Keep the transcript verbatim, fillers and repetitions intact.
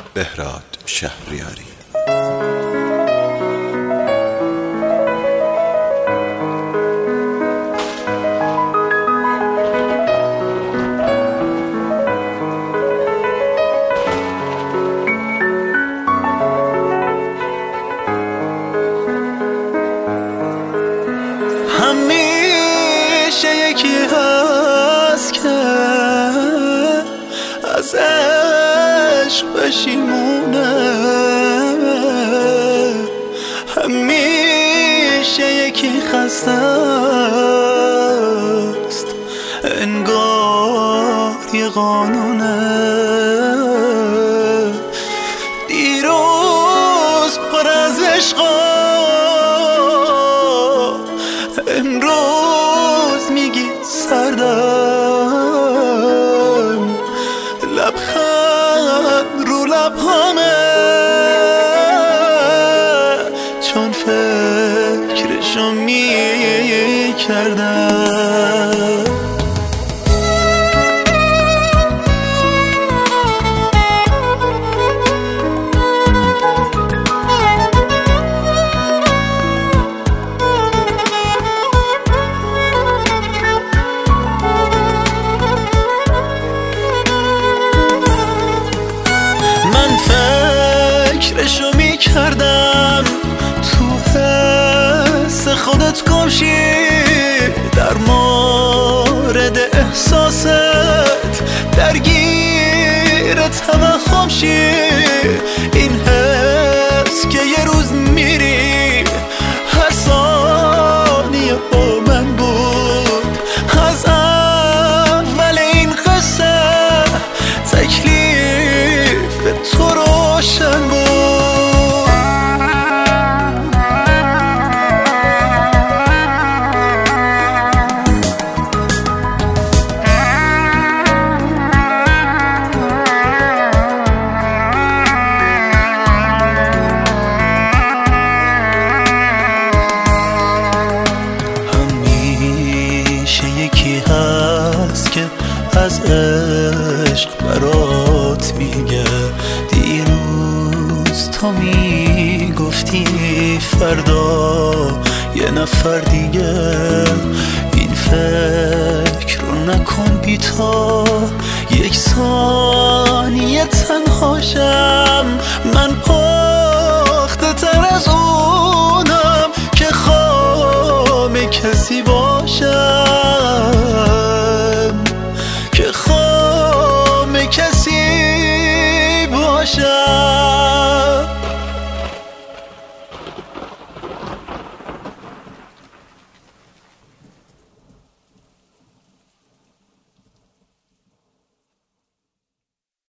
بهراد شهریاری. همیشه یکی هست که از عشق پشیمونه، همیشه یکی خسته است انگار یه قانونه. دیروز پر از عشقا، امروز میگی سردم، لبخند رو لبهامه چون فکرشو میکردم. فکرشو میکردم تو حس خودت گمشی، در مورد احساست درگیر توهم شی. این حس که یه روز میری هر ثانیه با من بود، از اول این قصه تکلیف تو روشن بود. همیشه یکی هست که از عشق برات میگه، دیروز تو میگفتی فردا یه نفر دیگه. این فکر رو نکن بی تو یک ثانیه تنهاشم، من پخته تر از اونم که خام کسی باشم، که خام کسی باشم.